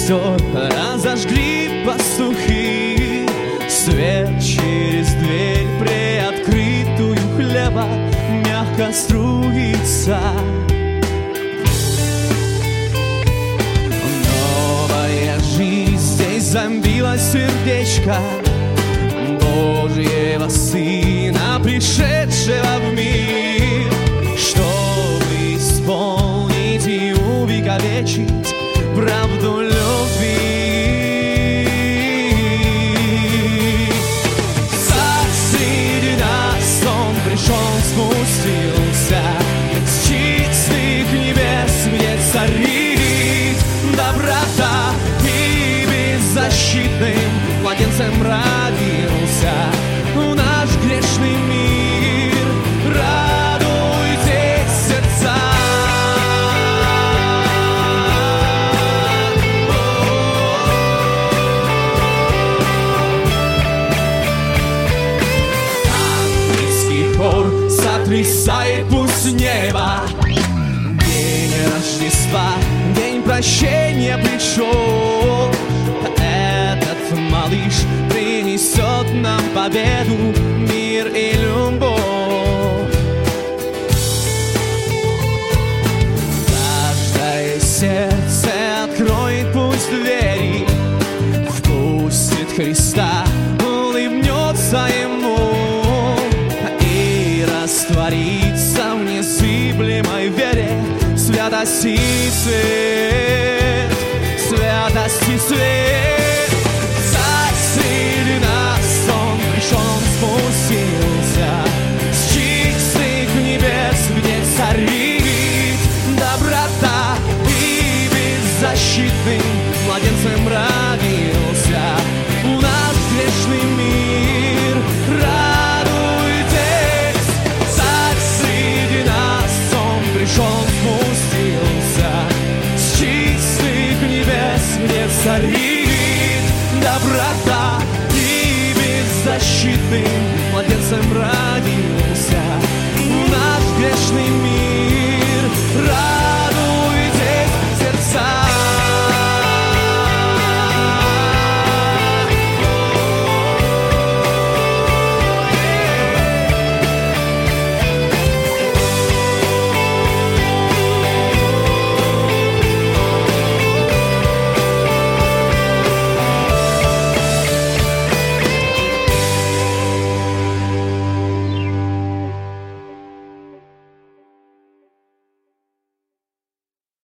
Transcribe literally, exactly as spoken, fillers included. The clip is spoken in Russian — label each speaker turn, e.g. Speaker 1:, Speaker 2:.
Speaker 1: костер разожгли пастухи. Свет через дверь приоткрытую хлеба мягко струится. Новая жизнь здесь забилась сердечко Божьего Сына, пришедшего в мир, чтобы исполнить и увековечить правду любви. Среди нас Он пришел, спустился с чистых небес, где царит доброта, и беззащитным младенцем родился в наш грешный мир. Радуйтесь, сердца! Ангельский хор сотрясает пусть небо. День Рождества, день прощения пришел. Этот малыш принесет нам победу, мир и любовь. Каждое сердце откроет пусть двери, впустит Христа, улыбнется Ему и растворится в незыблемой вере, святости.